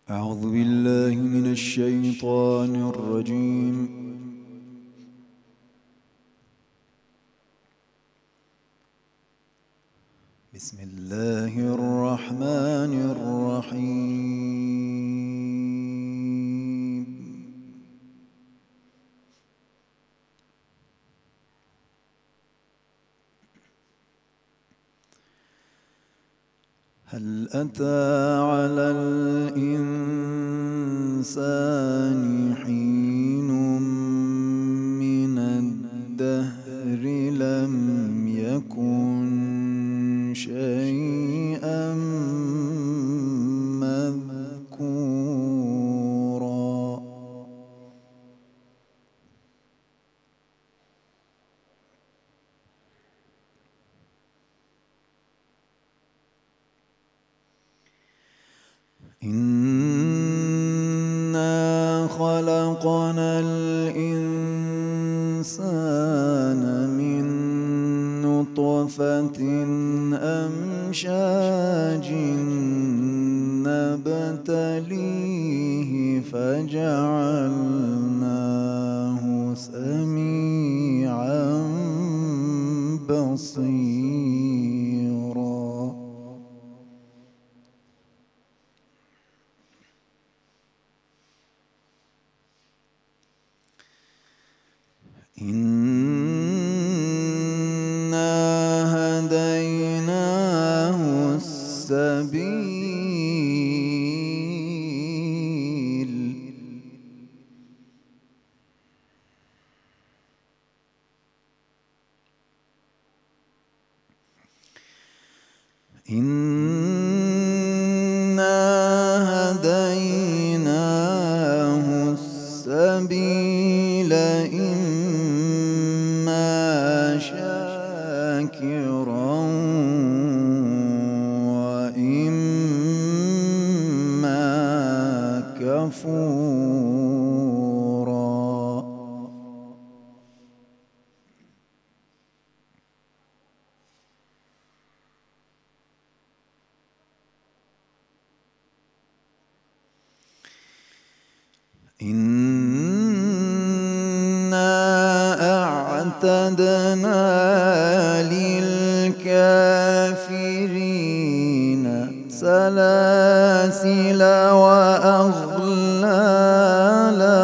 أعوذ بالله من الشيطان الرجيم. بسم الله الرحمن الرحيم. هل أتى على الإنسان حين من الدهر لم يكن شيئا مذكورا. إنا خلقنا الإنسان من نطفة أمشاج نبتليه فجعلناه سميعا بصيرا. إنا هديناه السبيل. إنا هديناه السبيل إما شاكرا وإما كفورا. إنا أعتدنا للكافرين سلاسل وأغلالا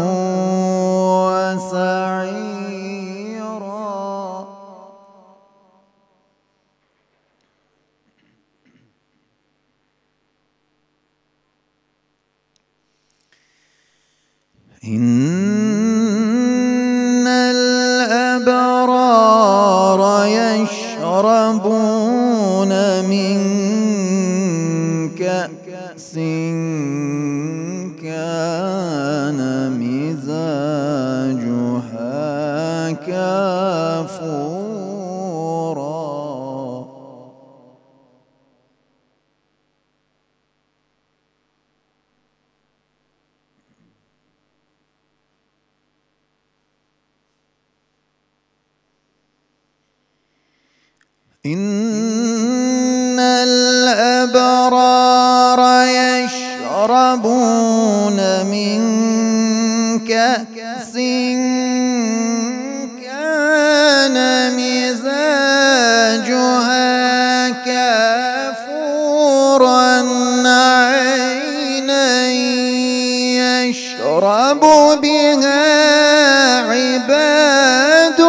وسعيرا. إن الأبرار يشربون من كأس كان مزاجها كافورا. إن الأبرار يشربون من كأس كان مزاجها كافورا عينا يشرب بها عباد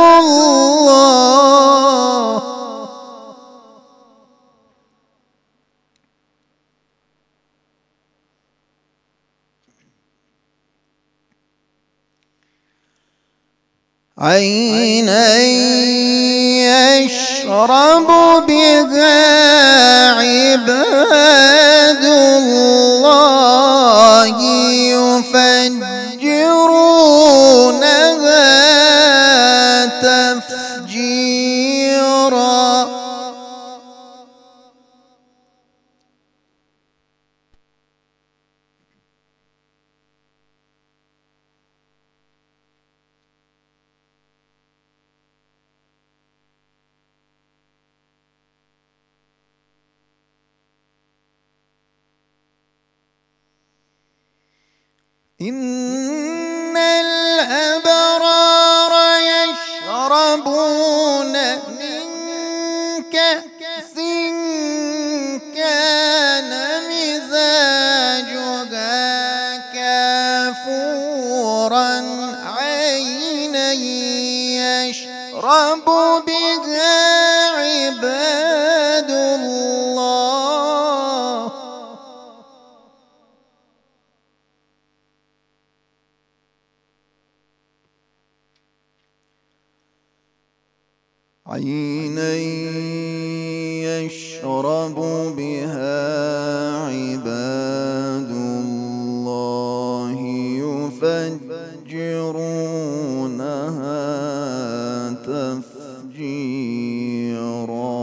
الله. عينا يشرب بها عباد الله يفجرونها تفجيرا. إن الأبرار يشربون من كأس كان مزاجها كافورا عينا يشرب بها عباد الله. عينا يشرب بها عباد الله يفجرونها تفجيرا.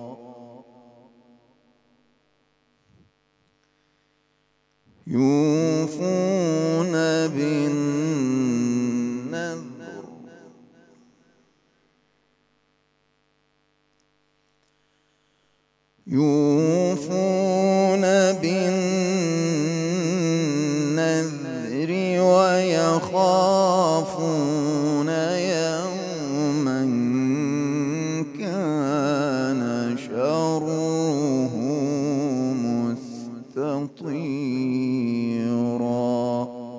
يوفون بالنذر ويخافون يوما كان شره مستطيرا.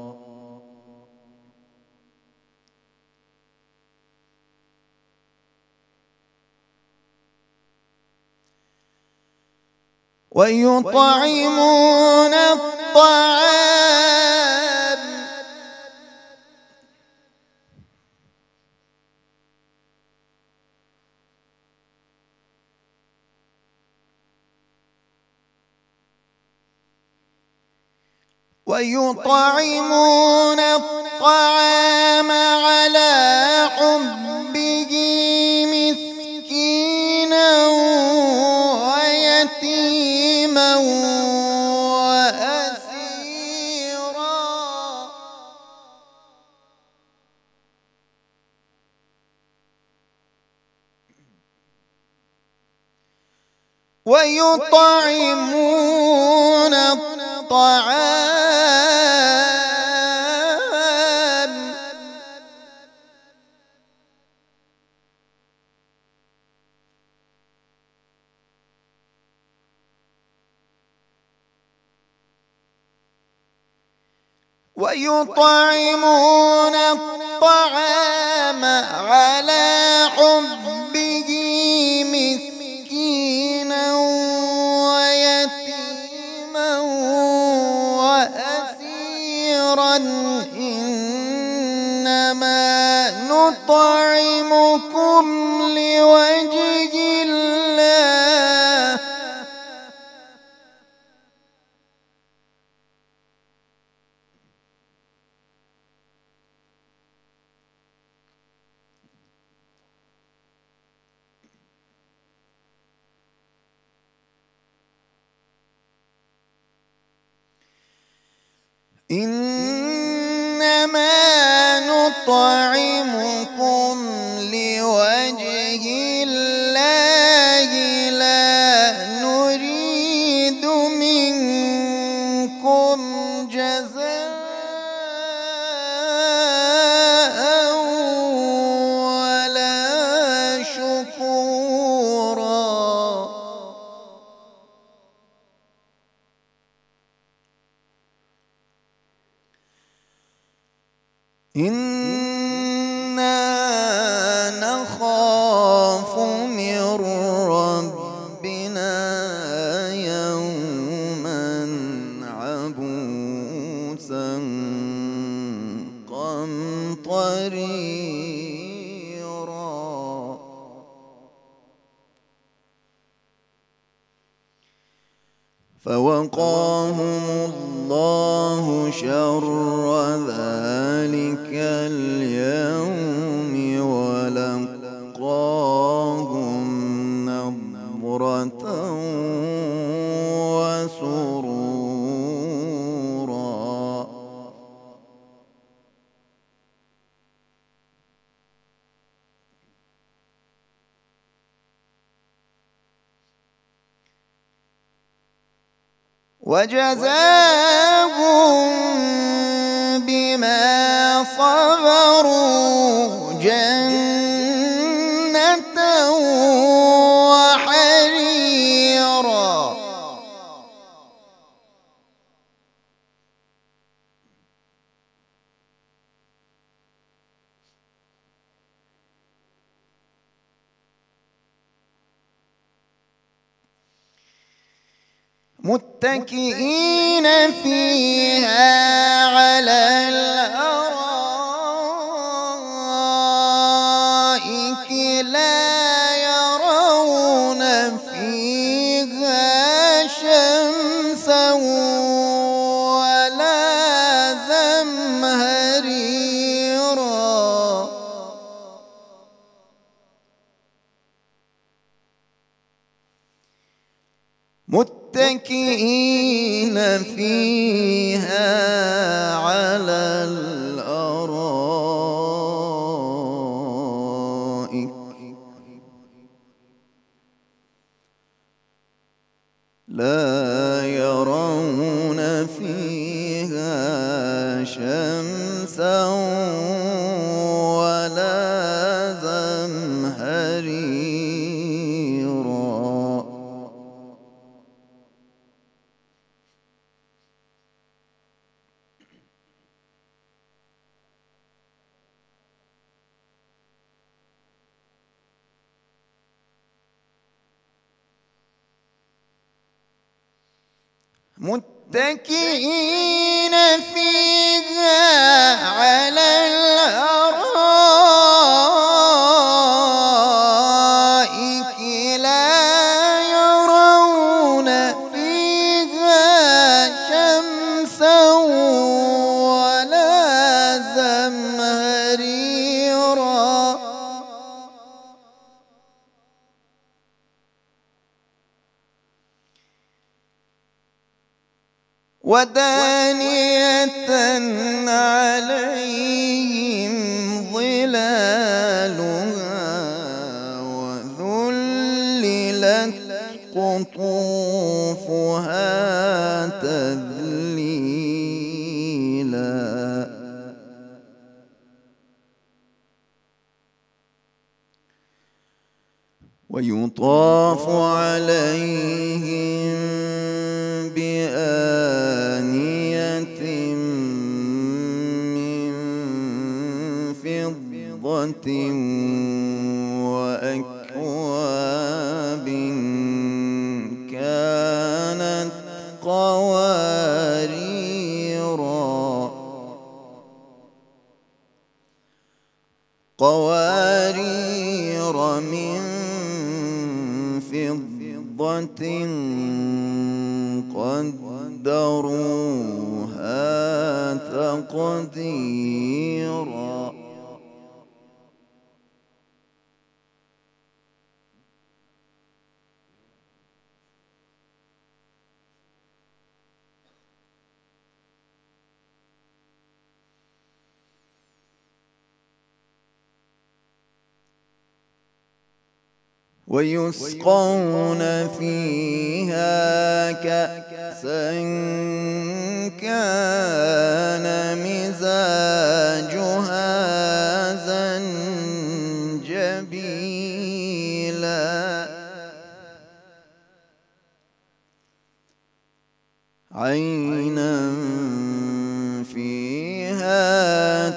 ويطعمون الطعام على حبه مسكينا ويتيما وأسيرا. ويطعمون الطعام على حبه مسكينا ويتيما وأسيرا. إنما نطعمكم لوجه الله إنما نطعمكم لوجه الله لا نريد منكم جزاء ولا شكورا. إنا نخاف من ربنا يوما عبوسا قمطريرا. فوقاهم الله شر ذلك اليوم ولقاهم نضرة وسرورا. وجزاهم متكئين فيها على الأرائك لا يرون فيها شمسا ولا زمهريرا متكئين فيها على الأرائك لا يرون فيها شمسا ولا زمهريرا متكئين فيها على الأرائك لا يرون فيها شمسا ولا زمهريرا ودانية عليهم ظلالها وذللت قطوفها تذليلا ويطاف عليهم بآنية من فضة وأكواب كانت قوارير من فضة قدروها تقديرا ويسقون فيها كأسا كان مزاجها زنجبيلا عينا فيها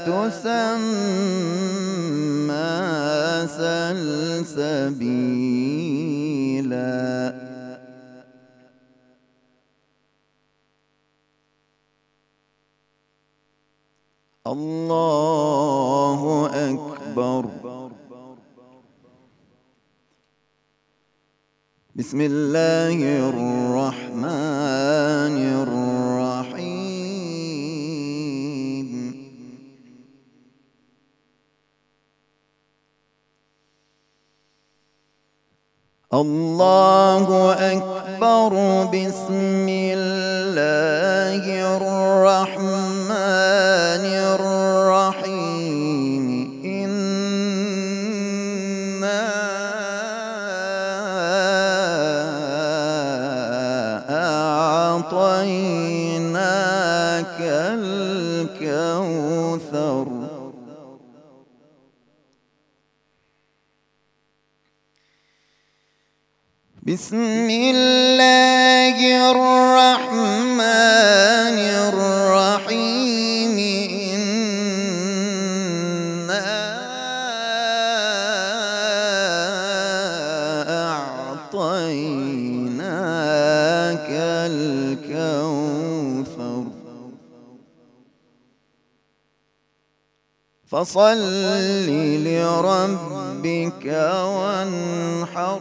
تسمى سلسبيلا الله أكبر. بسم الله الرحمن الرحيم. الله أكبر. بسم الله الرحمن الرحيم. إنا أعطيناك الكوثر. بسم الله الرحمن الرحيم. إنا أعطيناك فصل لربك وانحر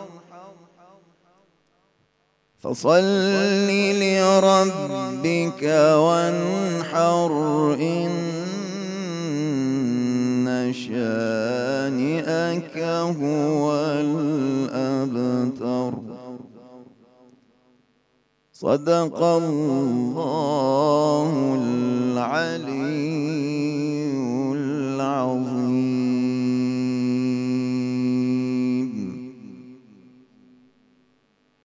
فصل لربك وانحر إن شانئك هو الأبتر. صدق الله